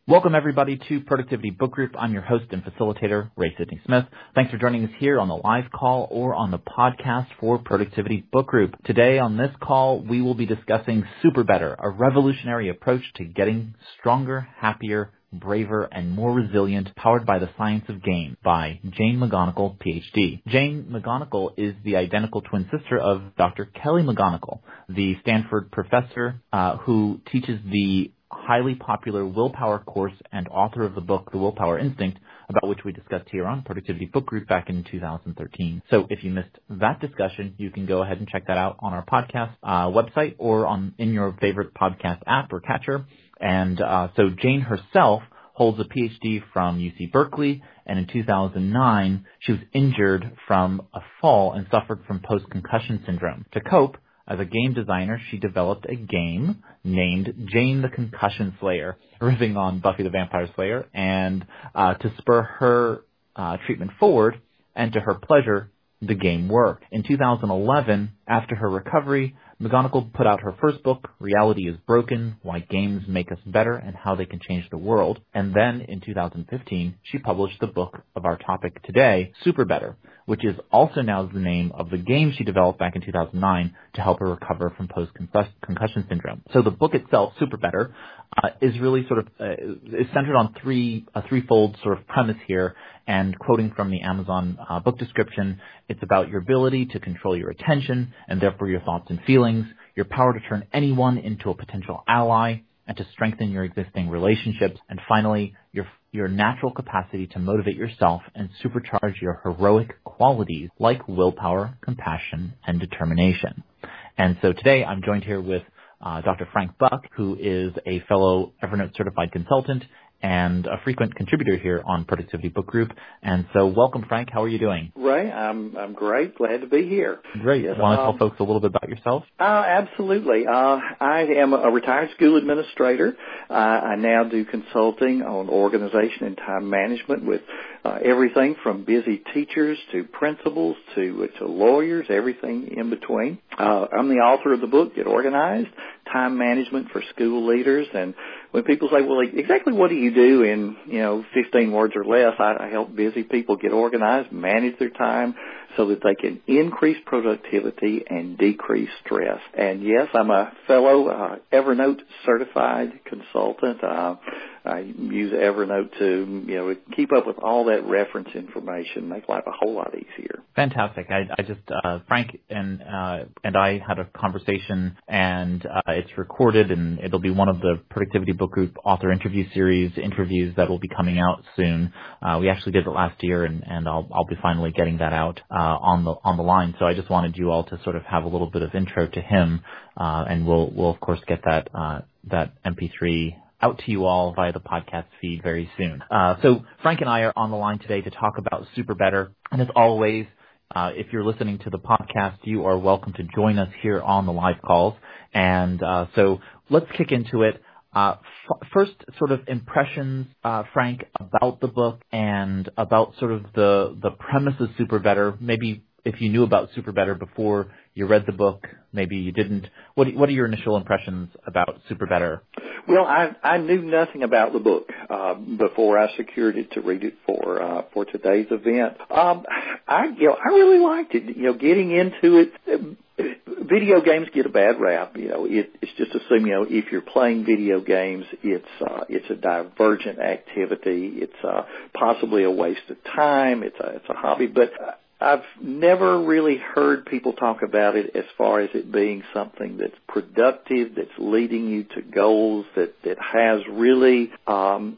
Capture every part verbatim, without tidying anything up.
Welcome, everybody, to Productivity Book Group. I'm your host and facilitator, Ray Sidney Smith. Thanks for joining us here on the live call or on the podcast for Productivity Book Group. Today on this call, we will be discussing Super Better, a revolutionary approach to getting stronger, happier, braver, and more resilient, powered by the science of game, by Jane McGonigal, P H D. Jane McGonigal is the identical twin sister of Doctor Kelly McGonigal, the Stanford professor uh, who teaches the highly popular willpower course and author of the book, The Willpower Instinct, about which we discussed here on Productivity Book Group back in two thousand thirteen. So if you missed that discussion, you can go ahead and check that out on our podcast uh, website or on in your favorite podcast app or catcher. And uh, so Jane herself holds a P H D from U C Berkeley, and in two thousand nine, she was injured from a fall and suffered from post-concussion syndrome. To cope, as a game designer, she developed a game named Jane the Concussion Slayer, riffing on Buffy the Vampire Slayer, and uh, to spur her uh, treatment forward, and to her pleasure, the game worked. In two thousand eleven, after her recovery, McGonigal put out her first book, Reality is Broken, Why Games Make Us Better and How They Can Change the World. And then in two thousand fifteen, she published the book of our topic today, Super Better, which is also now the name of the game she developed back in two thousand nine to help her recover from post-concussion syndrome. So the book itself, Super Better, uh, is really sort of uh, is centered on three a threefold sort of premise here. And quoting from the Amazon uh, book description, it's about your ability to control your attention and therefore your thoughts and feelings, your power to turn anyone into a potential ally, and to strengthen your existing relationships, and finally, your your natural capacity to motivate yourself and supercharge your heroic qualities like willpower, compassion, and determination. And so today I'm joined here with uh, Doctor Frank Buck, who is a fellow Evernote certified consultant and a frequent contributor here on Productivity Book Group. And so welcome, Frank. How are you doing? Ray, I'm I'm great. Glad to be here. Great. Yes, Want to um, tell folks a little bit about yourself? Uh, absolutely. Uh, I am a retired school administrator. Uh, I now do consulting on organization and time management with uh, everything from busy teachers to principals to to lawyers, everything in between. Uh, I'm the author of the book, Get Organized, Time Management for School Leaders. And when people say, well, exactly what do you do in, you know, fifteen words or less, I, I help busy people get organized, manage their time so that they can increase productivity and decrease stress. And yes, I'm a fellow uh, Evernote certified consultant. Uh, I use Evernote to, you know, keep up with all that reference information, make life a whole lot easier. Fantastic. I, I just, uh, Frank and, uh, and I had a conversation, and, uh, it's recorded, and it'll be one of the Productivity Book Group author interview series interviews that will be coming out soon. Uh, we actually did it last year, and, and I'll, I'll be finally getting that out, uh, on the, on the line. So I just wanted you all to sort of have a little bit of intro to him, uh, and we'll, we'll of course get that, uh, that M P three out to you all via the podcast feed very soon. Uh, so Frank and I are on the line today to talk about Super Better. And as always, uh, if you're listening to the podcast, you are welcome to join us here on the live calls. And uh, so let's kick into it. Uh, f- first, sort of impressions, uh, Frank, about the book and about sort of the, the premise of Super Better. Maybe if you knew about Super Better before you read the book, maybe you didn't. What what are your initial impressions about Super Better? Well, I I knew nothing about the book uh, before I secured it to read it for uh, for today's event. Um, I you know I really liked it. You know, getting into it. Video games get a bad rap. You know, it, it's just assume, you know, if you're playing video games, it's uh, it's a divergent activity. It's uh, possibly a waste of time. It's a it's a hobby, but I've never really heard people talk about it as far as it being something that's productive, that's leading you to goals, that, that has really um,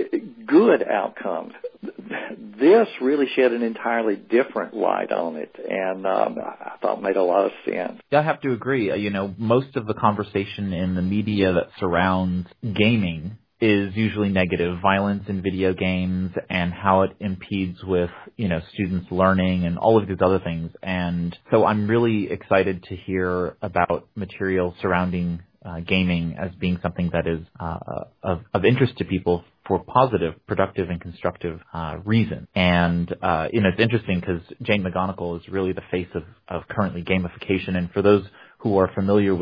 good outcomes. This really shed an entirely different light on it, and um, I thought made a lot of sense. I have to agree. You know, most of the conversation in the media that surrounds gaming is usually negative, violence in video games and how it impedes with, you know, students learning and all of these other things. And so I'm really excited to hear about material surrounding uh, gaming as being something that is uh, of, of interest to people for positive, productive, and constructive uh, reason. And, uh, you know, it's interesting because Jane McGonigal is really the face of, of currently gamification. And for those who are familiar with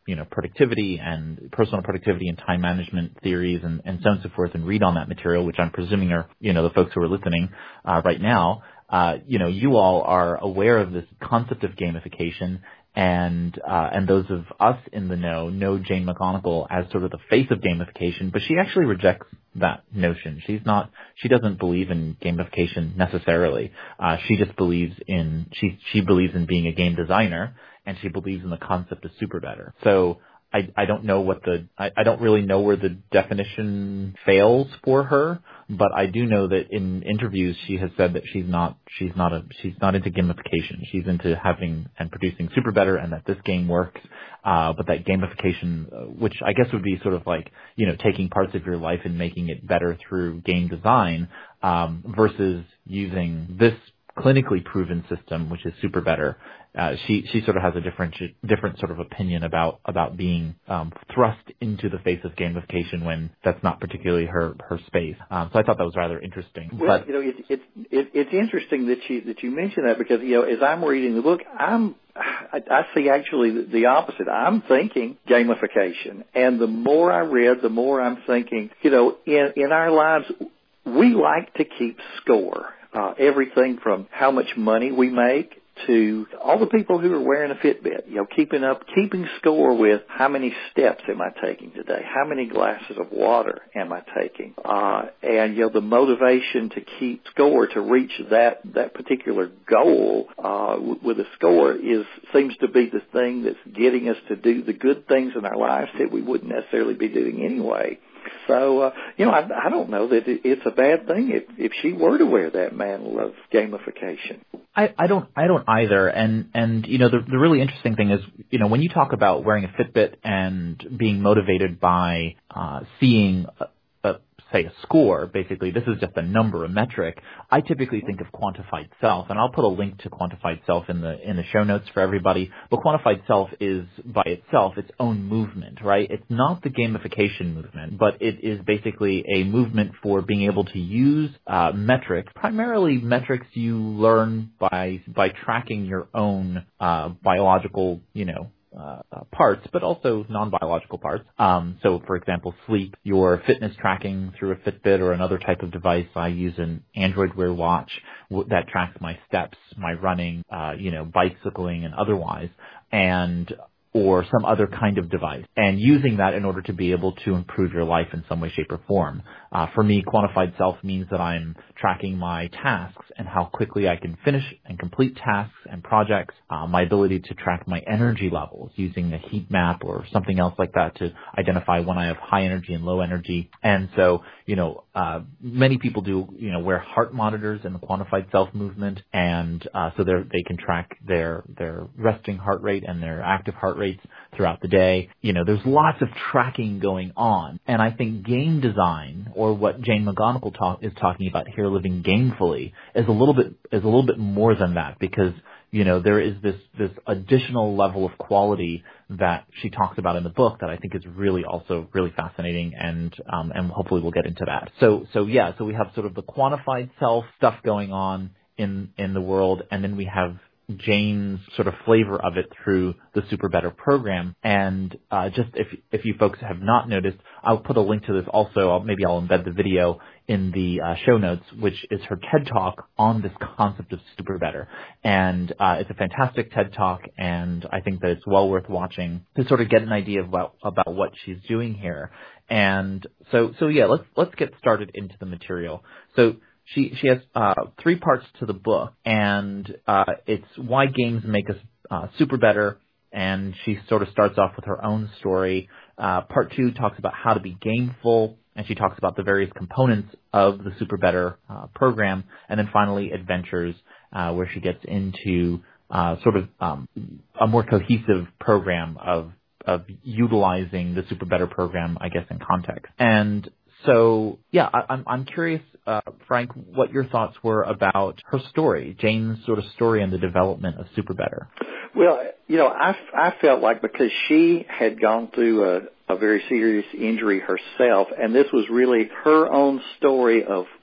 you know, productivity and personal productivity and time management theories and, and so on and so forth and read on that material, which I'm presuming are, you know, the folks who are listening uh, right now, uh, you know, you all are aware of this concept of gamification. And uh, and those of us in the know know Jane McGonigal as sort of the face of gamification, but she actually rejects that notion. She's not. She doesn't believe in gamification necessarily. Uh, she just believes in she she believes in being a game designer, and she believes in the concept of super better. So I I don't know what the I, I don't really know where the definition fails for her. But I do know that in interviews she has said that she's not she's not a she's not into gamification. She's into having and producing super better, and that this game works. Uh, but that gamification, uh, which I guess would be sort of like, you know, taking parts of your life and making it better through game design, um, versus using this clinically proven system, which is super better. Uh, she she sort of has a different different sort of opinion about about being um, thrust into the face of gamification when that's not particularly her her space. Um, so I thought that was rather interesting. Well, but, you know, it's it's it, it's interesting that you that you mentioned that, because, you know, as I'm reading the book, I'm I, I see actually the, the opposite. I'm thinking gamification, and the more I read, the more I'm thinking, you know, in in our lives, we like to keep score. Uh, everything from how much money we make to all the people who are wearing a Fitbit, you know, keeping up, keeping score with how many steps am I taking today? How many glasses of water am I taking? Uh, and, you know, the motivation to keep score, to reach that, that particular goal, uh, w- with a score is, seems to be the thing that's getting us to do the good things in our lives that we wouldn't necessarily be doing anyway. So, uh, you know, I, I don't know that it, it's a bad thing if, if she were to wear that mantle of gamification. I, I don't I don't either. And, and you know, the, the really interesting thing is, you know, when you talk about wearing a Fitbit and being motivated by uh, seeing a, a, say, a score, basically, this is just a number, a metric, I typically think of quantified self. And I'll put a link to quantified self in the in the show notes for everybody. But quantified self is, by itself, its own movement, right? It's not the gamification movement, but it is basically a movement for being able to use uh, metrics, primarily metrics you learn by by tracking your own uh, biological, you know, Uh, uh, parts, but also non-biological parts. Um, so, for example, sleep, your fitness tracking through a Fitbit or another type of device. I use an Android Wear watch w- that tracks my steps, my running, uh, you know, bicycling and otherwise, and or some other kind of device, and using that in order to be able to improve your life in some way, shape, or form. Uh, for me, quantified self means that I'm tracking my tasks and how quickly I can finish and complete tasks and projects, uh, my ability to track my energy levels using a heat map or something else like that to identify when I have high energy and low energy. And so, you know, uh, many people do, you know, wear heart monitors in the quantified self movement, and uh, so they they can track their their resting heart rate and their active heart rate rates throughout the day. You know, there's lots of tracking going on. And I think game design, or what Jane McGonigal talk, is talking about here, living gamefully, is a little bit is a little bit more than that, because, you know, there is this this additional level of quality that she talks about in the book that I think is really also really fascinating, and um, and hopefully we'll get into that. So so yeah, so we have sort of the quantified self stuff going on in in the world, and then we have Jane's sort of flavor of it through the Super Better program. And uh, just if if you folks have not noticed, I'll put a link to this also. I'll, maybe I'll embed the video in the uh, show notes, which is her TED Talk on this concept of Super Better. And uh, it's a fantastic TED Talk, and I think that it's well worth watching to sort of get an idea of about, about what she's doing here. And so, so yeah, let's let's get started into the material. So She she has uh, three parts to the book, and uh, it's why games make us uh, super better. And she sort of starts off with her own story. Uh, part two talks about how to be gameful, and she talks about the various components of the Super Better uh, program. And then finally, adventures, uh, where she gets into uh, sort of um, a more cohesive program of of utilizing the Super Better program, I guess, in context. And so, yeah, I, I'm I'm curious, uh, Frank, what your thoughts were about her story, Jane's sort of story and the development of Super Better. Well, you know, I, I felt like because she had gone through a, a very serious injury herself, and this was really her own story of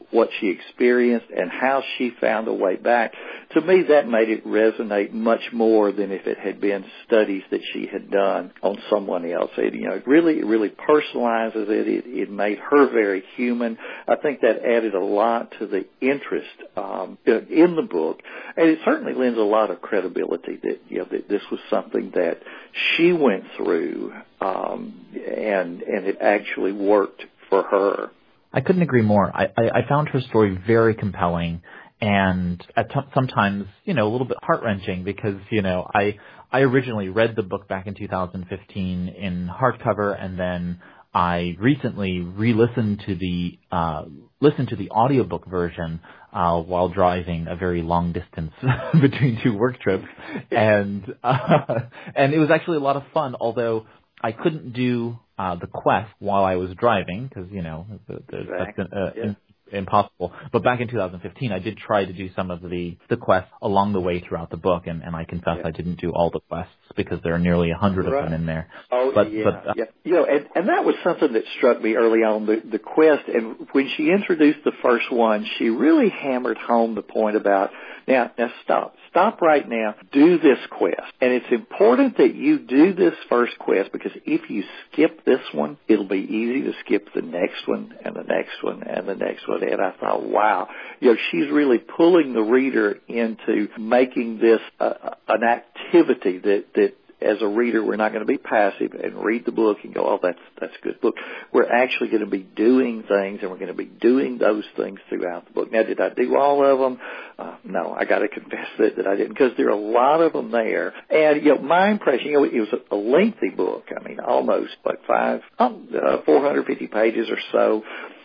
what she experienced and how she found a way back, to me that made it resonate much more than if it had been studies that she had done on someone else. It, you know, it really, it really personalizes it. It, it made her very human. I think that added a lot to the interest um, in the book, and it certainly lends a lot of credibility that, you know, that this was something that she went through, um, and and it actually worked for her. I couldn't agree more. I, I, I found her story very compelling, and at t- sometimes, you know, a little bit heart-wrenching because, you know, I I originally read the book back in two thousand fifteen in hardcover, and then I recently re-listened to the uh, listened to the audiobook version uh, while driving a very long distance between two work trips, and uh, and it was actually a lot of fun. Although I couldn't do uh, the quest while I was driving because, you know, the, the, Exactly. that's uh, yeah. in, impossible. But back in two thousand fifteen, I did try to do some of the, the quests along the way throughout the book, and, and I confess Yeah. I didn't do all the quests because there are nearly a hundred Right. of them in there. Oh, but, yeah, but, uh, yeah. You know, and, and that was something that struck me early on, the, the quest. And when she introduced the first one, she really hammered home the point about, now, now stop. Stop right now. Do this quest. And it's important that you do this first quest because if you skip this one, it'll be easy to skip the next one and the next one and the next one. And I thought, wow, you know, she's really pulling the reader into making this uh, an activity that, that as a reader, we're not going to be passive and read the book and go, oh, that's that's a good book. We're actually going to be doing things, and we're going to be doing those things throughout the book. Now, did I do all of them? Uh, no, I got to confess that, that I didn't, because there are a lot of them there. And, you know, my impression, you know, it was a, a lengthy book. I mean, almost like five, um, uh, four hundred fifty pages or so.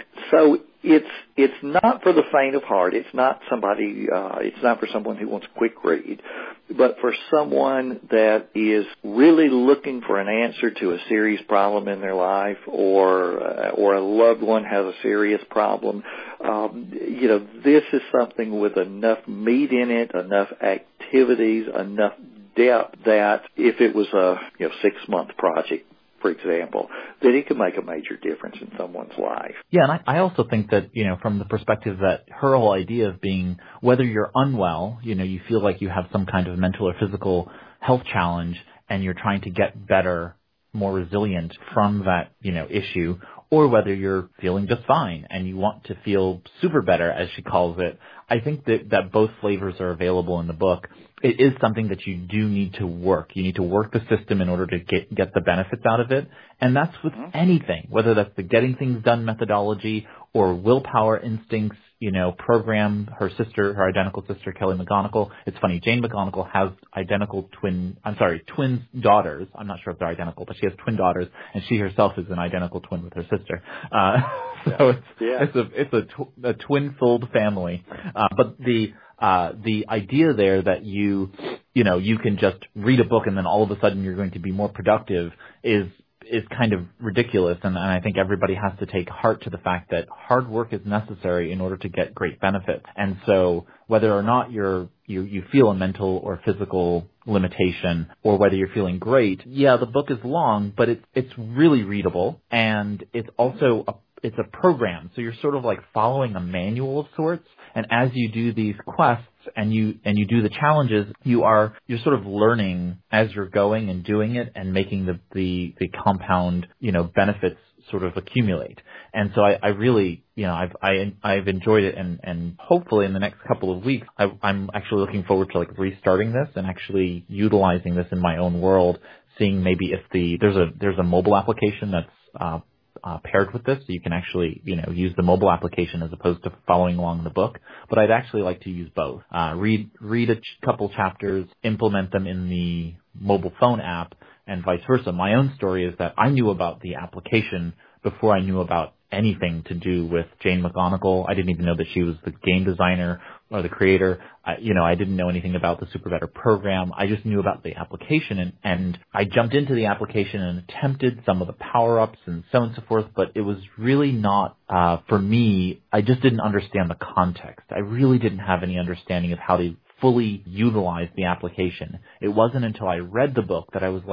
So it's it's not for the faint of heart. It's not somebody. Uh, it's not for someone who wants a quick read, but for someone that is really looking for an answer to a serious problem in their life, or uh, or a loved one has a serious problem. Um, you know, this is something with enough meat in it, enough activities, enough depth that if it was a you know six month project, for example, that it could make a major difference in someone's life. Yeah, and I, I also think that, you know, from the perspective that her whole idea of being, whether you're unwell, you know, you feel like you have some kind of mental or physical health challenge and you're trying to get better, more resilient from that, you know, issue, or whether you're feeling just fine and you want to feel super better, as she calls it. I think that, that both flavors are available in the book. It is something that you do need to work. You need to work the system in order to get, get the benefits out of it. And that's with mm-hmm. anything, whether that's the getting things done methodology or willpower instincts, you know, program. Her sister, her identical sister, Kelly McGonigal. It's funny, Jane McGonigal has identical twin, I'm sorry, twin daughters. I'm not sure if they're identical, but she has twin daughters, and she herself is an identical twin with her sister. Uh, so it's, yeah. it's a, it's a, tw- a twin-filled family. Uh, but the, Uh, the idea there that you, you know, you can just read a book and then all of a sudden you're going to be more productive is, is kind of ridiculous. And, and I think everybody has to take heart to the fact that hard work is necessary in order to get great benefits. And so whether or not you're, you, you feel a mental or physical limitation, or whether you're feeling great, yeah, the book is long, but it's, it's really readable, and it's also a it's a program. So you're sort of like following a manual of sorts. And as you do these quests and you, and you do the challenges, you are, you're sort of learning as you're going and doing it and making the, the, the compound, you know, benefits sort of accumulate. And so I, I really, you know, I've, I, I've enjoyed it, and, and hopefully in the next couple of weeks, I, I'm actually looking forward to like restarting this and actually utilizing this in my own world, seeing maybe if the, there's a, there's a mobile application that's, uh, Uh, paired with this, so you can actually, you know, use the mobile application as opposed to following along the book. But I'd actually like to use both. Uh, read read a ch- couple chapters, implement them in the mobile phone app, and vice versa. My own story is that I knew about the application before I knew about anything to do with Jane McGonigal. I didn't even know that she was the game designer or the creator. I, you know, I didn't know anything about the Super Better program. I just knew about the application, and, and I jumped into the application and attempted some of the power-ups and so on and so forth, but it was really not, uh, for me, I just didn't understand the context. I really didn't have any understanding of how to fully utilize the application. It wasn't until I read the book that I was like,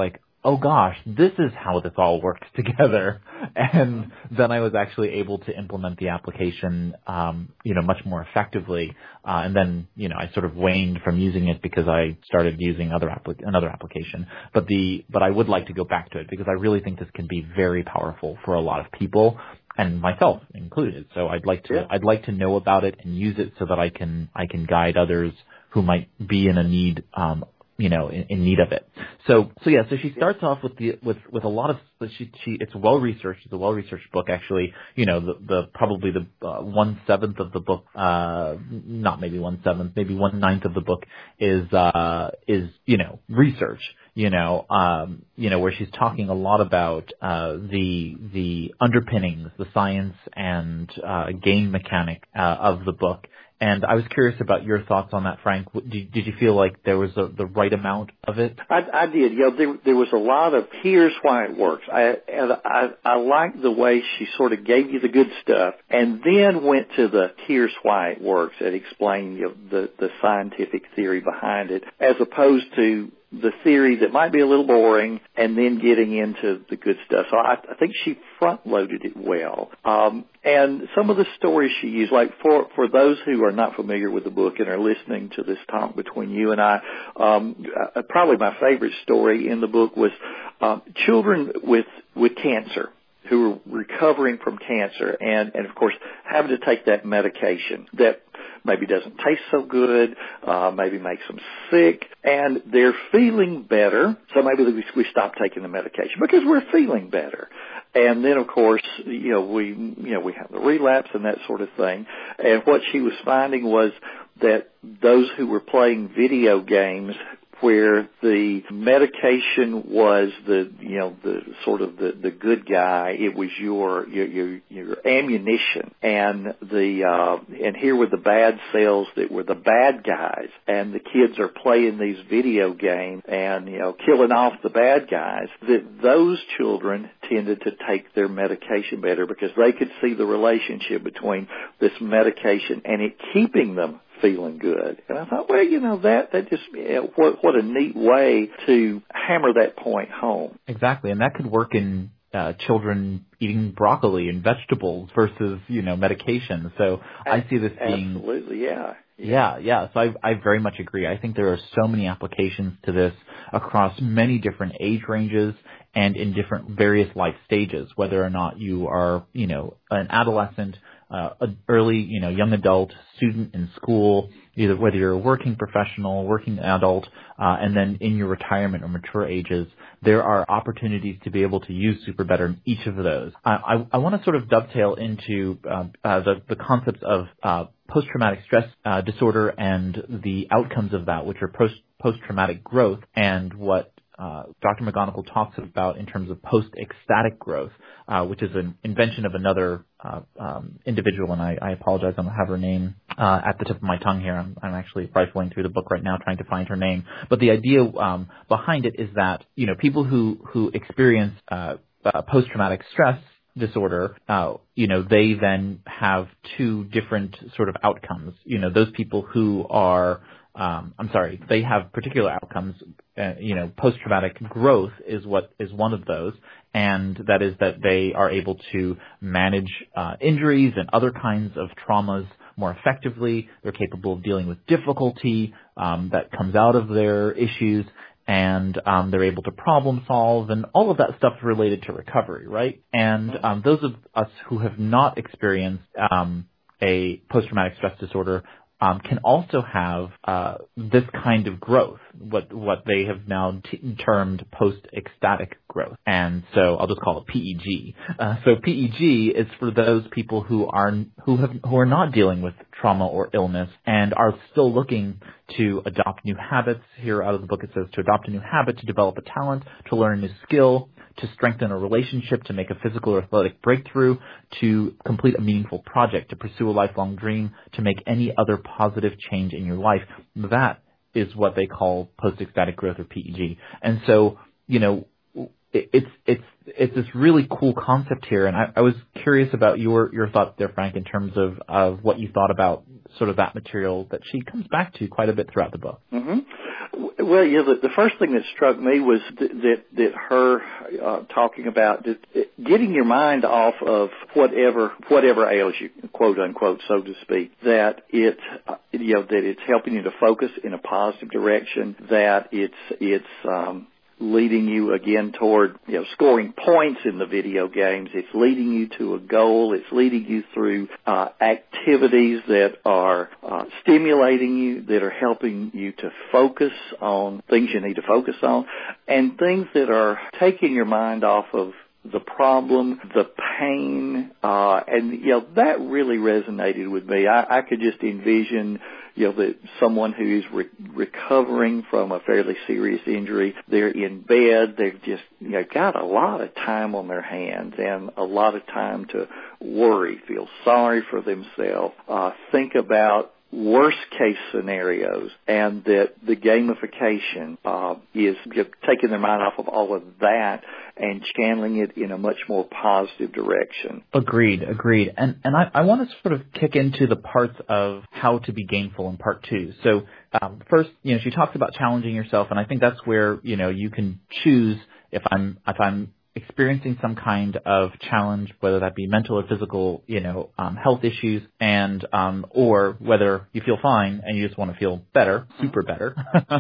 oh gosh, this is how this all works together. And then I was actually able to implement the application, um, you know, much more effectively. Uh, and then, you know, I sort of waned from using it because I started using other applic- another application. But the, but I would like to go back to it because I really think this can be very powerful for a lot of people, and myself included. So I'd like to, Yeah. I'd like to know about it and use it so that I can, I can guide others who might be in a need, um, you know, in, in need of it. So, so yeah, so she starts off with the, with, with a lot of, she, she, it's well researched. It's a well researched book, actually. You know, the, the, probably the, uh, one seventh of the book, uh, not maybe one seventh, maybe one ninth of the book is, uh, is, you know, research, you know, um, you know, where she's talking a lot about, uh, the, the underpinnings, the science and, uh, game mechanic, uh, of the book. And I was curious about your thoughts on that, Frank. Did, did you feel like there was a, the right amount of it? I, I did. You know, there, there was a lot of here's why it works. I, and I, I liked the way she sort of gave you the good stuff and then went to the here's why it works and explained, you know, the, the scientific theory behind it, as opposed to the theory that might be a little boring and then getting into the good stuff. So I, I think she front-loaded it well. Um, and some of the stories she used, like for, for those who are not familiar with the book and are listening to this talk between you and I, um, uh, probably my favorite story in the book was um, children with, with cancer who are recovering from cancer and, and, of course, having to take that medication that maybe doesn't taste so good, uh, maybe makes them sick, and they're feeling better, so maybe we, we stop taking the medication because we're feeling better. And then, of course, you know, we, you know, we have the relapse and that sort of thing. And what she was finding was that those who were playing video games where the medication was the, you know, the sort of the, the good guy, it was your, your, your, your ammunition. And the, uh, and here were the bad cells that were the bad guys. And the kids are playing these video games and, you know, killing off the bad guys. That those children tended to take their medication better because they could see the relationship between this medication and it keeping them feeling good. And I thought, well, you know, that, that just, you know, what, what a neat way to hammer that point home. Exactly. And that could work in uh, children eating broccoli and vegetables versus, you know, medication. So I see this being... Absolutely, yeah. Yeah, yeah. So I, I very much agree. I think there are so many applications to this across many different age ranges and in different various life stages, whether or not you are, you know, an adolescent, uh, an early, you know, young adult, student in school, either whether you're a working professional, working adult, uh, and then in your retirement or mature ages, there are opportunities to be able to use SuperBetter in each of those. I, I, I want to sort of dovetail into uh, uh, the, the concepts of uh, post-traumatic stress uh, disorder and the outcomes of that, which are post, post-traumatic growth, and what uh, Doctor McGonigal talks about in terms of post-ecstatic growth, uh, which is an invention of another uh, um, individual, and I, I apologize, I don't have her name uh, at the tip of my tongue here. I'm, I'm actually rifling through the book right now trying to find her name. But the idea um, behind it is that, you know, people who, who experience uh, uh, post-traumatic stress disorder, uh, you know, they then have two different sort of outcomes. You know, those people who are, um, I'm sorry, they have particular outcomes. Uh, you know, post-traumatic growth is what is one of those, and that is that they are able to manage uh, injuries and other kinds of traumas more effectively. They're capable of dealing with difficulty um, that comes out of their issues. And um, they're able to problem solve and all of that stuff related to recovery, right? And um, those of us who have not experienced um, a post-traumatic stress disorder um, can also have uh, this kind of growth, what what they have now t- termed post-ecstatic growth. And so I'll just call it P E G. Uh, so P E G is for those people who are who have who are not dealing with trauma or illness and are still looking to adopt new habits. Here out of the book it says to adopt a new habit, to develop a talent, to learn a new skill, to strengthen a relationship, to make a physical or athletic breakthrough, to complete a meaningful project, to pursue a lifelong dream, to make any other positive change in your life. That is what they call post-ecstatic growth, or P E G. And so, you know, it, it's it's it's this really cool concept here. And I, I was curious about your your thoughts there, Frank, in terms of, of what you thought about sort of that material that she comes back to quite a bit throughout the book. Mm-hmm. Well, yeah, the, the first thing that struck me was th- that that her uh, talking about that, getting your mind off of whatever whatever ails you, quote unquote, so to speak. That it, uh, you know, that it's helping you to focus in a positive direction. That it's it's um, leading you again toward, you know, scoring points in the video games. It's leading you to a goal. It's leading you through uh, activities that are uh, stimulating you, that are helping you to focus on things you need to focus on, and things that are taking your mind off of the problem, the pain, uh, and, you know, that really resonated with me. I, I could just envision, you know, that someone who is re- recovering from a fairly serious injury, they're in bed, they've just, you know, got a lot of time on their hands and a lot of time to worry, feel sorry for themselves, uh, think about worst case scenarios, and that the gamification uh, is taking their mind off of all of that and channeling it in a much more positive direction. Agreed, agreed. And and I, I want to sort of kick into the parts of how to be gainful in part two. So um, first, you know, she talks about challenging yourself, and I think that's where, you know, you can choose if I'm if I'm experiencing some kind of challenge, whether that be mental or physical, you know, um, health issues, and um, or whether you feel fine and you just want to feel better, super better.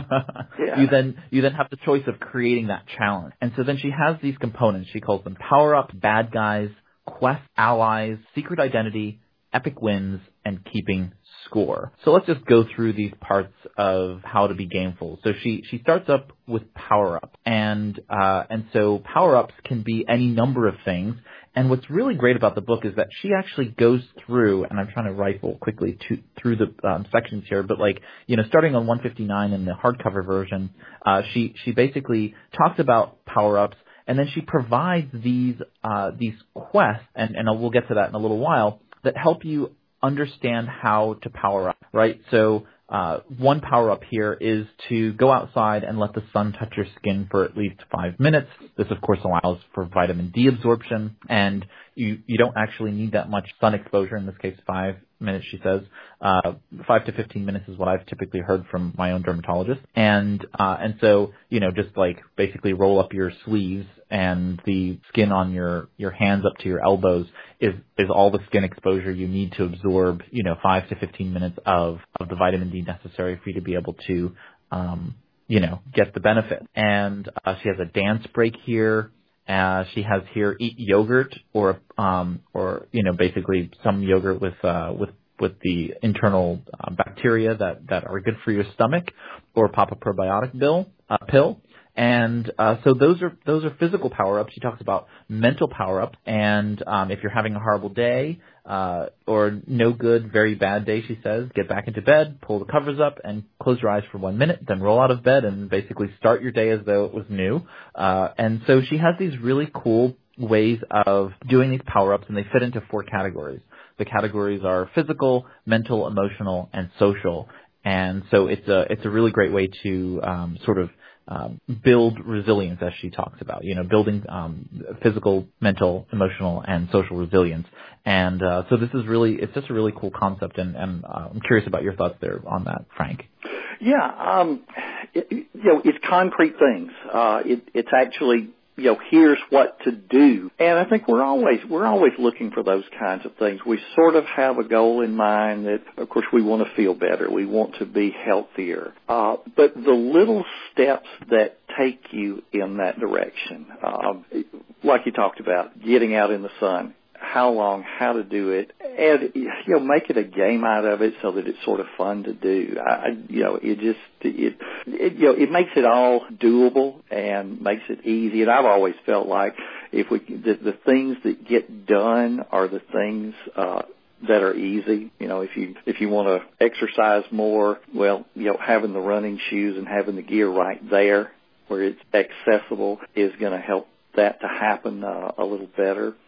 yeah. You then you then have the choice of creating that challenge. And so then she has these components. She calls them power-ups, bad guys, quest, allies, secret identity, epic wins, and keeping score. So let's just go through these parts of how to be gameful. So she, she starts up with power-up. And, uh, and so power-ups can be any number of things. And what's really great about the book is that she actually goes through, and I'm trying to rifle quickly to, through the um, sections here, but like, you know, starting on one fifty-nine in the hardcover version, uh, she, she basically talks about power-ups, and then she provides these, uh, these quests, and, and we'll get to that in a little while, that help you understand how to power up, right? So uh, one power up here is to go outside and let the sun touch your skin for at least five minutes. This, of course, allows for vitamin D absorption, and you, you don't actually need that much sun exposure. In this case, five minutes, she says. Uh, five to fifteen minutes is what I've typically heard from my own dermatologist. And, uh, and so, you know, just like basically roll up your sleeves, and the skin on your, your hands up to your elbows is, is all the skin exposure you need to absorb, you know, five to fifteen minutes of, of the vitamin D necessary for you to be able to, um, you know, get the benefit. And, uh, she has a dance break here. Uh, she has here eat yogurt or, um, or, you know, basically some yogurt with, uh, with, with the internal uh, bacteria that, that are good for your stomach, or pop a probiotic bill, uh, pill. And uh, so those are those are physical power-ups. She talks about mental power-ups, and um, if you're having a horrible day uh, or no good, very bad day, she says, get back into bed, pull the covers up, and close your eyes for one minute, then roll out of bed and basically start your day as though it was new. Uh, and so she has these really cool ways of doing these power-ups, and they fit into four categories. The categories are physical, mental, emotional, and social. And so it's a it's a really great way to um, sort of Um, build resilience, as she talks about, you know, building um, physical, mental, emotional, and social resilience. And uh, so this is really, it's just a really cool concept, and, and uh, I'm curious about your thoughts there on that, Frank. Yeah, um, it, you know, it's concrete things. Uh, it, it's actually, you know, here's what to do. And I think we're always, we're always looking for those kinds of things. We sort of have a goal in mind that, of course, we want to feel better. We want to be healthier. Uh, but the little steps that take you in that direction, um, like you talked about, getting out in the sun, how long, how to do it, and, you know, make it a game out of it so that it's sort of fun to do. I, you know, it just, it, it, you know, it makes it all doable and makes it easy. And I've always felt like if we, the, the things that get done are the things, uh, that are easy. You know, if you, if you want to exercise more, well, you know, having the running shoes and having the gear right there where it's accessible is going to help that to happen, uh, a little better.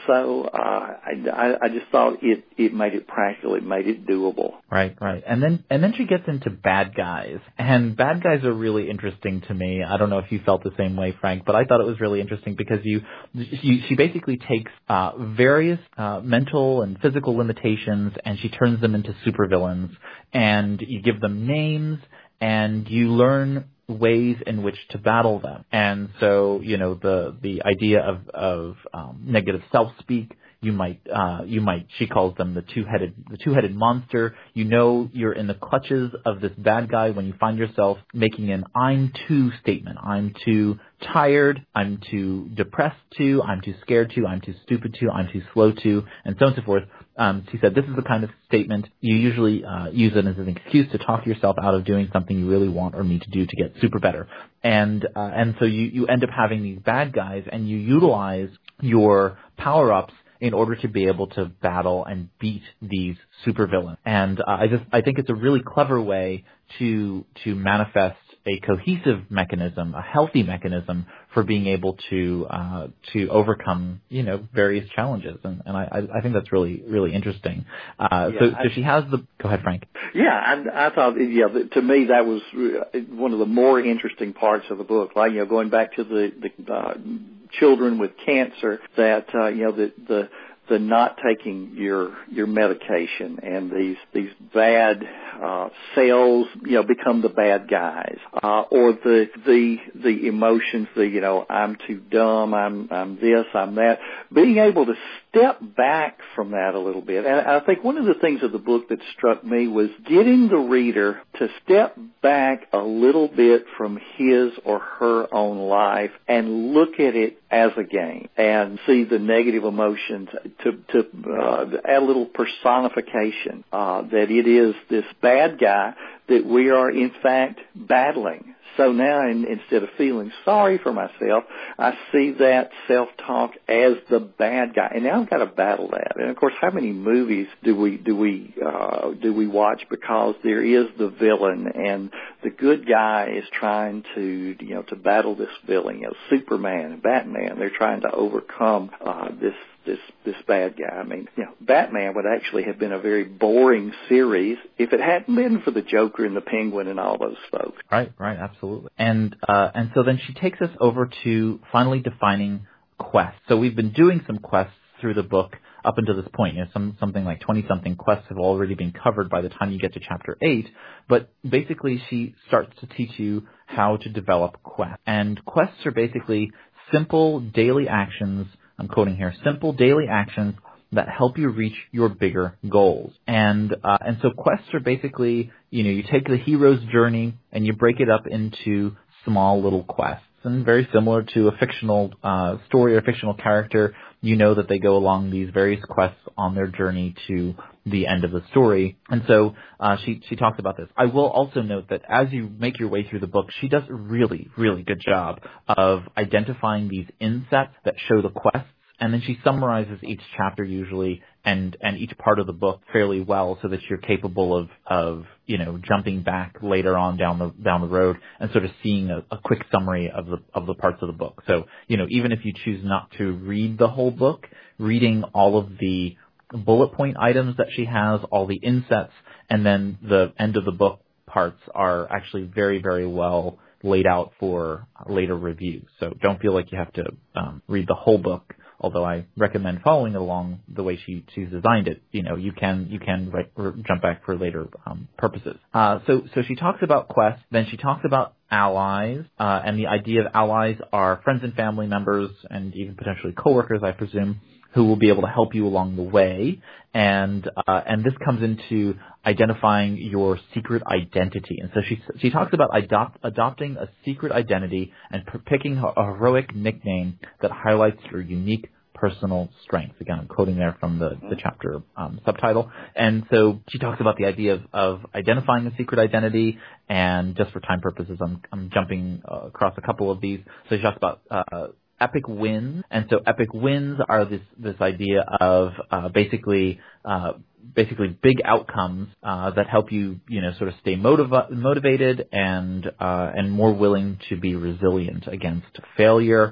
so uh, I, I just thought it, it made it practical. It made it doable. Right, right. And then and then she gets into bad guys. And bad guys are really interesting to me. I don't know if you felt the same way, Frank, but I thought it was really interesting because you, you she basically takes uh, various uh, mental and physical limitations and she turns them into supervillains. And you give them names and you learn ways in which to battle them. And so, you know, the the idea of of um, negative self-speak, you might uh you might she calls them the two-headed the two-headed monster. You know you're in the clutches of this bad guy when you find yourself making an I'm too statement. I'm too tired, I'm too depressed to, I'm too scared to, I'm too stupid to, I'm too slow to, and so on and so forth. Um, she said this is the kind of statement you usually uh, use it as an excuse to talk yourself out of doing something you really want or need to do to get super better. And uh, and so you, you end up having these bad guys and you utilize your power-ups in order to be able to battle and beat these supervillains. And uh, I just I think it's a really clever way to to manifest a cohesive mechanism, a healthy mechanism for being able to uh, to overcome, you know, various challenges, and, and I, I think that's really really interesting. Uh, yeah, so, I, so she has the. Go ahead, Frank. Yeah, I, I thought, yeah, to me that was one of the more interesting parts of the book. Like, you know, going back to the the uh, children with cancer, that uh, you know the the. the not taking your your medication and these these bad uh, cells, you know, become the bad guys, uh, or the the the emotions, the you know, I'm too dumb, I'm I'm this, I'm that. Being able to step back from that a little bit, and I think one of the things of the book that struck me was getting the reader to step back a little bit from his or her own life and look at it as a game and see the negative emotions, to to uh, add a little personification, uh, that it is this bad guy that we are in fact battling. So now, in, instead of feeling sorry for myself, I see that self-talk as the bad guy, and now I've got to battle that. And of course, how many movies do we do we uh, do we watch because there is the villain, and the good guy is trying to you know to battle this villain? You know, Superman and Batman, they're trying to overcome uh, this. This this bad guy. I mean, you know, Batman would actually have been a very boring series if it hadn't been for the Joker and the Penguin and all those folks. Right, right, absolutely. And uh, and so then she takes us over to finally defining quests. So we've been doing some quests through the book up until this point. You know, some something like twenty-something quests have already been covered by the time you get to chapter eight. But basically, she starts to teach you how to develop quests. And quests are basically simple daily actions. I'm quoting here, simple daily actions that help you reach your bigger goals. And uh, and so quests are basically, you know, you take the hero's journey and you break it up into small little quests. And very similar to a fictional uh, story or fictional character, you know that they go along these various quests on their journey to the end of the story. And so uh, she she talks about this. I will also note that as you make your way through the book, she does a really, really good job of identifying these insets that show the quests, and then she summarizes each chapter usually and, and each part of the book fairly well so that you're capable of, of, you know, jumping back later on down the down the road and sort of seeing a, a quick summary of the of the parts of the book. So, you know, even if you choose not to read the whole book, reading all of the bullet point items that she has, all the insets, and then the end of the book parts are actually very, very well laid out for later review. So don't feel like you have to um, read the whole book, although I recommend following along the way she, she's designed it. You know, you can you can write, or jump back for later um, purposes. Uh, so so she talks about quests, then she talks about allies, uh, and the idea of allies are friends and family members and even potentially coworkers, I presume, who will be able to help you along the way. And uh, and this comes into identifying your secret identity. And so she she talks about adopt, adopting a secret identity and p- picking a heroic nickname that highlights your unique personal strengths. Again, I'm quoting there from the, the chapter um, subtitle. And so she talks about the idea of, of identifying a secret identity. And just for time purposes, I'm, I'm jumping uh, across a couple of these. So she talks about uh, epic wins. And so epic wins are this, this idea of uh, basically uh, basically big outcomes uh, that help you, you know, sort of stay motiv- motivated and uh, and more willing to be resilient against failure.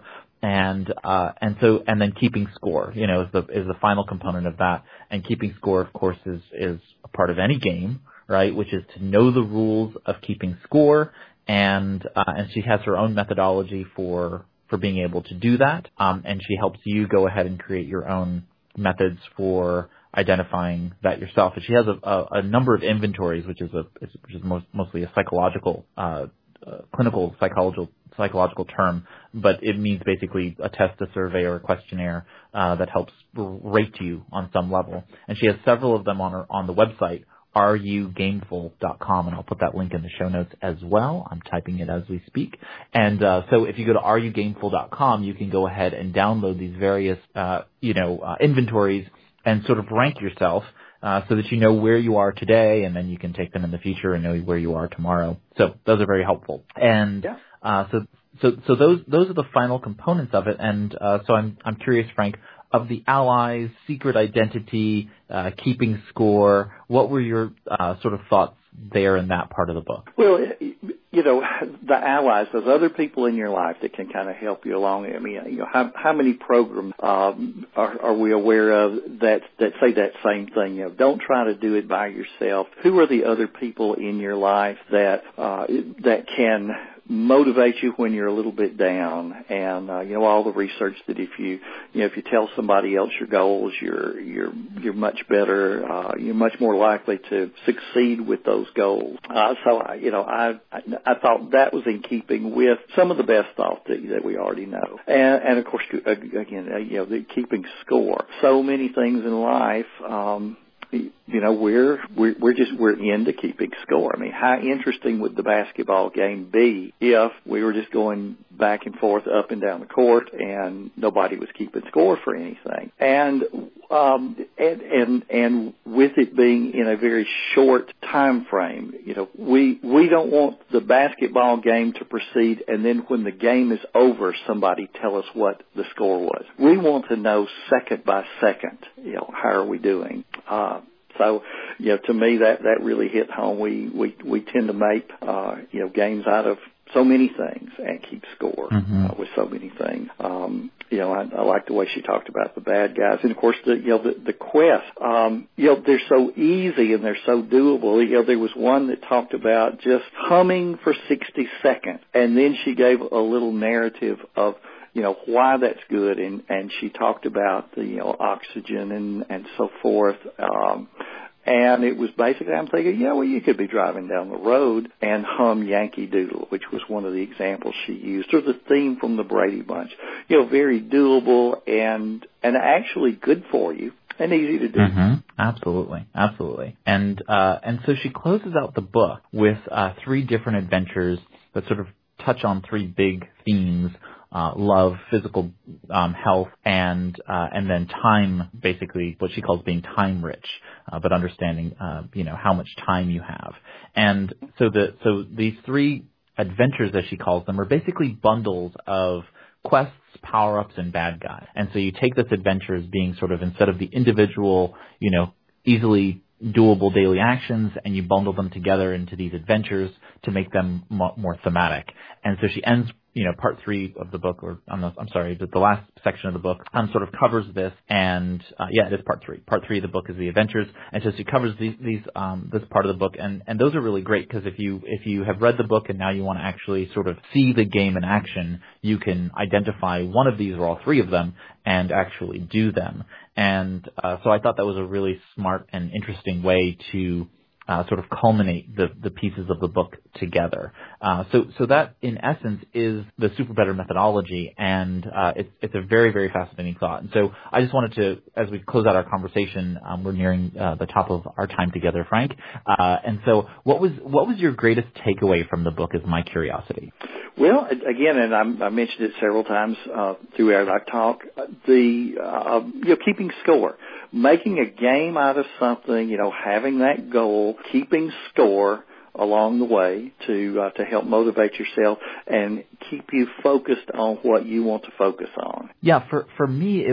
And, uh, and so, and then keeping score, you know, is the, is the final component of that. And keeping score, of course, is, is a part of any game, right? Which is to know the rules of keeping score. And, uh, and she has her own methodology for, for being able to do that. Um, and she helps you go ahead and create your own methods for identifying that yourself. And she has a, a, a number of inventories, which is a, which is most, mostly a psychological, uh, uh, clinical psychological, psychological term, but it means basically a test, a survey, or a questionnaire, uh, that helps rate you on some level. And she has several of them on her, on the website, are you gameful dot com, and I'll put that link in the show notes as well. I'm typing it as we speak. And uh, so if you go to are you gameful dot com, you can go ahead and download these various, uh, you know, uh, inventories and sort of rank yourself uh, so that you know where you are today, and then you can take them in the future and know where you are tomorrow. So those are very helpful. And Yeah. uh, so so so those those are the final components of it. And uh, so I'm I'm curious, Frank, of the allies, secret identity, uh, keeping score, what were your uh, sort of thoughts there in that part of the book? Well, you know, the allies, those other people in your life that can kind of help you along. I mean, you know, how, how many programs um, are, are we aware of that that say that same thing? You know, don't try to do it by yourself. Who are the other people in your life that uh, that can motivate you when you're a little bit down? And uh, you know, all the research that if you you know if you tell somebody else your goals, you're you're you're much better. Uh, you're much more likely to succeed with those goals. Uh, so I, you know, I, I I thought that was in keeping with some of the best thoughts that, that we already know. And, and of course, again, you know, the keeping score. So many things in life. Um, You know, we're, we're, we're just, we're into keeping score. I mean, how interesting would the basketball game be if we were just going back and forth up and down the court and nobody was keeping score for anything? And, um, and, and, and with it being in a very short time frame, you know, we, we don't want the basketball game to proceed and then when the game is over, somebody tell us what the score was. We want to know second by second, you know, how are we doing? Uh, So, you know, to me, that, that really hit home. We, we, we tend to make, uh, you know, games out of so many things and keep score mm-hmm. uh, with so many things. Um, you know, I, I like the way she talked about the bad guys. And, of course, the, you know, the, the quest, um, you know, they're so easy and they're so doable. You know, there was one that talked about just humming for sixty seconds. And then she gave a little narrative of, you know, why that's good. And, and she talked about the, you know, oxygen and, and so forth. Um, and it was basically, I'm thinking, yeah, well, you could be driving down the road and hum Yankee Doodle, which was one of the examples she used, or the theme from the Brady Bunch. You know, very doable and, and actually good for you. And easy to do. Mm-hmm. Absolutely, absolutely. And, uh, and so she closes out the book with, uh, three different adventures that sort of touch on three big themes. Uh, love, physical um, health, and uh, and then time, basically what she calls being time rich, uh, but understanding, uh, you know, how much time you have. And so the so these three adventures, as she calls them, are basically bundles of quests, power-ups, and bad guys. And so you take this adventure as being sort of, instead of the individual, you know, easily doable daily actions, and you bundle them together into these adventures to make them mo- more thematic. And so she ends, you know, part three of the book, or I'm, not, I'm sorry, but the last section of the book um, sort of covers this. And uh, yeah, it is part three. Part three of the book is the adventures, and so she covers these, these um, this part of the book, and, and those are really great because if you if you have read the book and now you want to actually sort of see the game in action, you can identify one of these or all three of them and actually do them. And uh, so I thought that was a really smart and interesting way to Uh, sort of culminate the, the pieces of the book together. Uh, so, so that in essence is the Super Better methodology, and uh, it's, it's a very, very fascinating thought. And so I just wanted to, as we close out our conversation, um, we're nearing uh, the top of our time together, Frank. Uh, and so, what was what was your greatest takeaway from the book? Is my curiosity. Well, again, and I, I mentioned it several times uh, throughout our talk, the uh, you know, keeping score. Making a game out of something, you know, having that goal, keeping score along the way to uh, to help motivate yourself and keep you focused on what you want to focus on. Yeah, for for me, it was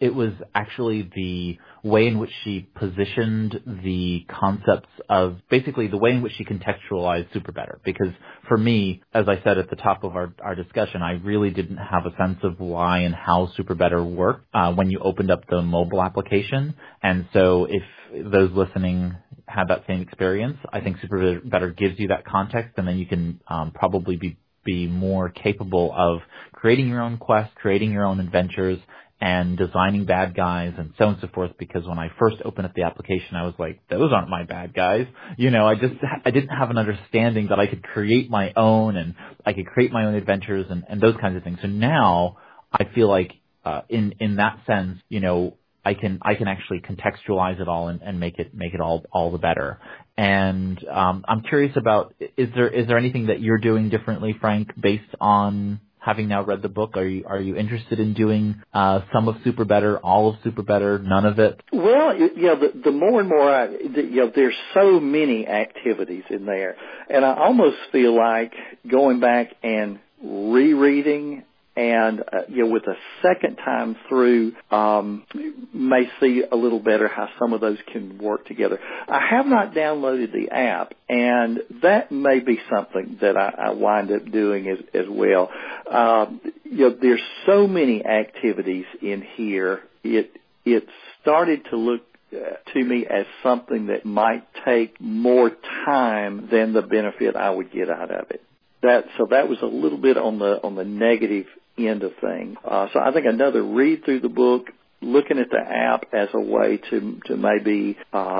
it was actually the way in which she positioned the concepts of basically the way in which she contextualized Super Better. Because for me, as I said at the top of our, our discussion, I really didn't have a sense of why and how Super Better worked uh, when you opened up the mobile application. And so if those listening had that same experience, I think Super Better gives you that context, and then you can um, probably be, be more capable of creating your own quests, creating your own adventures, and designing bad guys and so on and so forth. Because when I first opened up the application, I was like, those aren't my bad guys. You know, I just, I didn't have an understanding that I could create my own and I could create my own adventures and, and those kinds of things. So now I feel like, uh, in, in that sense, you know, I can, I can actually contextualize it all and, and make it, make it all, all the better. And, um, I'm curious about, is there, is there anything that you're doing differently, Frank, based on having now read the book? Are you, are you interested in doing, uh, some of Super Better, all of Super Better, none of it? Well, you know, the, the more and more I, the, you know, there's so many activities in there, and I almost feel like going back and rereading and, uh, you know, with a second time through, um, may see a little better how some of those can work together. I have not downloaded the app, and that may be something that I, I wind up doing as, as well. Um, you know, there's so many activities in here. It, it started to look to me as something that might take more time than the benefit I would get out of it. That, so that was a little bit on the, on the negative end of things. Uh, so I think another read through the book, looking at the app as a way to to maybe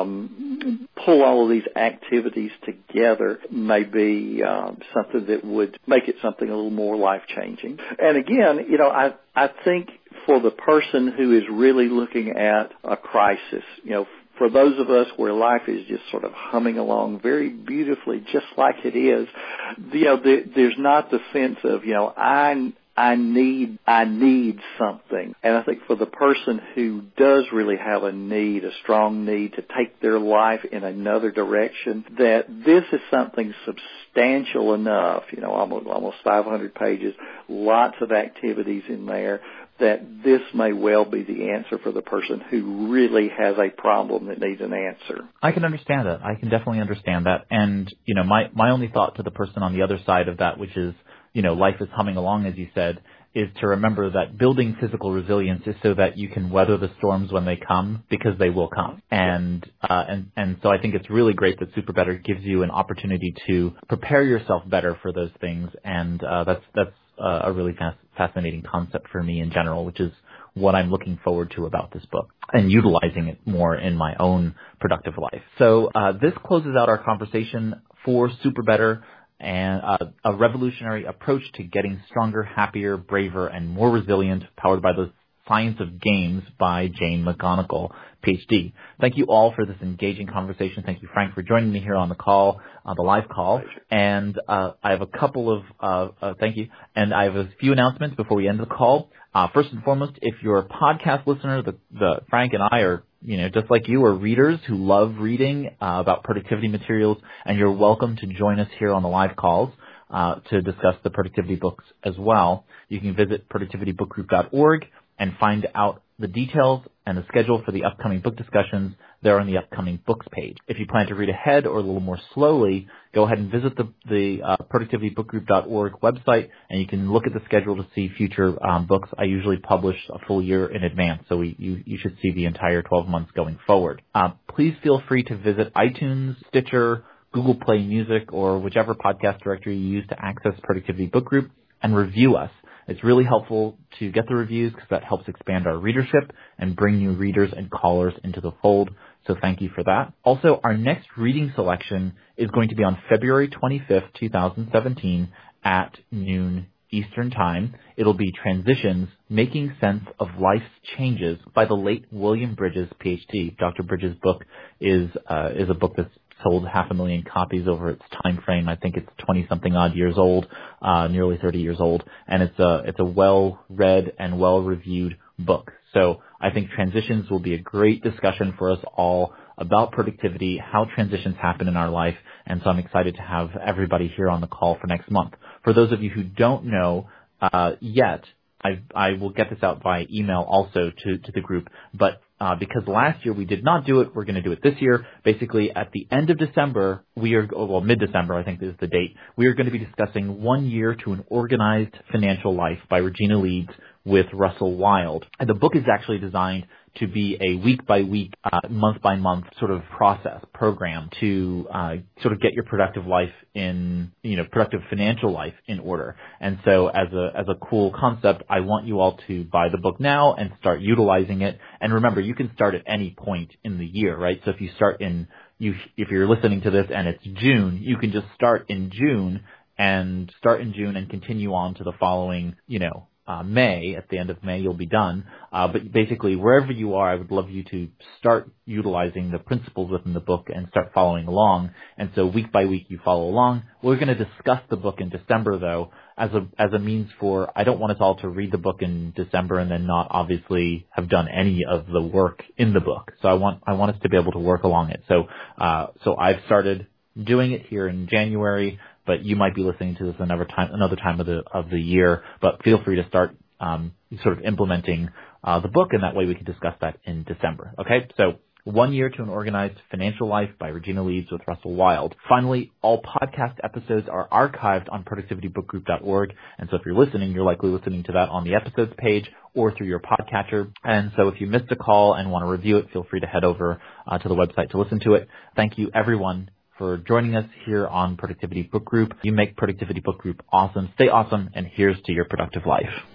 um, pull all of these activities together may be um, something that would make it something a little more life-changing. And again, you know, I, I think for the person who is really looking at a crisis, you know, for those of us where life is just sort of humming along very beautifully, just like it is, you know, there, there's not the sense of, you know, I I need, I need something. And I think for the person who does really have a need, a strong need to take their life in another direction, that this is something substantial enough, you know, almost, almost five hundred pages, lots of activities in there, that this may well be the answer for the person who really has a problem that needs an answer. I can understand that. I can definitely understand that. And, you know, my, my only thought to the person on the other side of that, which is, you know, life is humming along, as you said, is to remember that building physical resilience is so that you can weather the storms when they come, because they will come. And, uh, and, and so I think it's really great that Super Better gives you an opportunity to prepare yourself better for those things. And, uh, that's, that's uh, a really fas- fascinating concept for me in general, which is what I'm looking forward to about this book and utilizing it more in my own productive life. So, uh, this closes out our conversation for Super Better, and uh, a revolutionary approach to getting stronger, happier, braver, and more resilient, powered by the Science of Games by Jane McGonigal, P H D. Thank you all for this engaging conversation. Thank you, Frank, for joining me here on the call, on the live call. Pleasure. And uh, I have a couple of, uh, uh, thank you, and I have a few announcements before we end the call. Uh, first and foremost, if you're a podcast listener, the, the Frank and I are, you know, just like you, are readers who love reading uh, about productivity materials, and you're welcome to join us here on the live calls uh, to discuss the productivity books as well. You can visit productivity book group dot org and find out the details and the schedule for the upcoming book discussions there on the upcoming books page. If you plan to read ahead or a little more slowly, go ahead and visit the, the uh, productivity book group dot org website, and you can look at the schedule to see future um, books. I usually publish a full year in advance, so we, you, you should see the entire twelve months going forward. Uh, please feel free to visit iTunes, Stitcher, Google Play Music, or whichever podcast directory you use to access Productivity Book Group, and review us. It's really helpful to get the reviews because that helps expand our readership and bring new readers and callers into the fold. So thank you for that. Also, our next reading selection is going to be on February twenty-fifth, twenty seventeen at noon Eastern Time. It'll be Transitions, Making Sense of Life's Changes by the late William Bridges, P H D. Doctor Bridges' book is uh, is a book that's sold half a million copies over its time frame. I think it's twenty-something odd years old, uh, nearly thirty years old, and it's a it's a well-read and well-reviewed book. So I think Transitions will be a great discussion for us all about productivity, how transitions happen in our life, and so I'm excited to have everybody here on the call for next month. For those of you who don't know uh, yet, I, I will get this out by email also to, to the group, but Uh, because last year we did not do it, we're going to do it this year. Basically, at the end of December, we are, well, mid-December, I think is the date, we are going to be discussing One Year to an Organized Financial Life by Regina Leeds with Russell Wild. And the book is actually designed to be a week-by-week, uh, month-by-month sort of process, program to uh, sort of get your productive life in, you know, productive financial life in order. And so as a as a cool concept, I want you all to buy the book now and start utilizing it. And remember, you can start at any point in the year, right? So if you start in, you if you're listening to this and it's June, you can just start in June and start in June and continue on to the following, you know, Uh, May. At the end of May, you'll be done. Uh, but basically, wherever you are, I would love you to start utilizing the principles within the book and start following along. And so week by week, you follow along. We're going to discuss the book in December, though, as a as a means for, I don't want us all to read the book in December and then not obviously have done any of the work in the book. So I want I want us to be able to work along it. So uh, so I've started doing it here in January, but you might be listening to this another time, another time of the of the year. But feel free to start um, sort of implementing uh, the book, and that way we can discuss that in December. Okay, so One Year to an Organized Financial Life by Regina Leeds with Russell Wild. Finally, all podcast episodes are archived on productivity book group dot org, and so if you're listening, you're likely listening to that on the episodes page or through your podcatcher. And so if you missed a call and want to review it, feel free to head over uh, to the website to listen to it. Thank you, everyone, for joining us here on Productivity Book Group. You make Productivity Book Group awesome. Stay awesome, and here's to your productive life.